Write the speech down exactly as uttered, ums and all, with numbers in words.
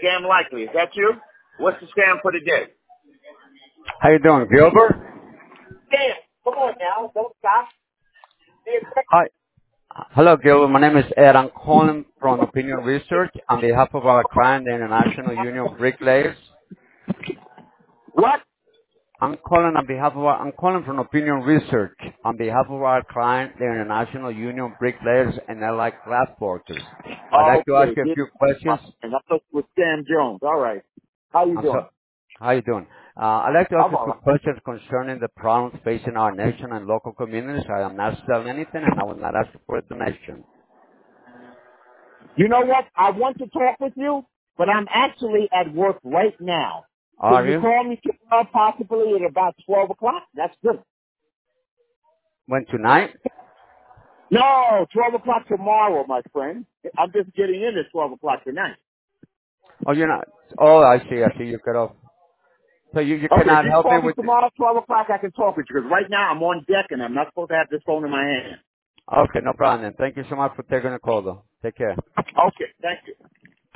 Scam Likely. Is that you? What's the scam for the day? How you doing, Gilbert? Scam. Come on now. Don't stop. Hi. Hello, Gilbert. My name is Ed. I'm calling from Opinion Research on behalf of our client, the International Union of Bricklayers. What? I'm calling on behalf of our, I'm calling from Opinion Research on behalf of our client, the International Union of Bricklayers and Allied Craft Workers. I'd like to ask Okay. you a This, few uh, questions. and I thought it was Scam Jones. All right. How you I'm so, doing? how you doing? Uh, I'd like to ask I'm you a all few right. questions concerning the problems facing our nation and local communities. I am not selling anything, and I will not ask for a donation. You know what? I want to talk with you, but I'm actually at work right now. Can Are you you? call me tomorrow, possibly at about twelve o'clock? That's good. When tonight? No, twelve o'clock tomorrow, my friend. I'm just getting in at twelve o'clock tonight. Oh, you're not. Oh, I see. I see. You cut off. So you, you Okay, if cannot you help me call me with. tomorrow at twelve o'clock, I can talk with you, because right now I'm on deck and I'm not supposed to have this phone in my hand. Okay, no problem then. Thank you so much for taking the call, though. Take care. Okay, thank you.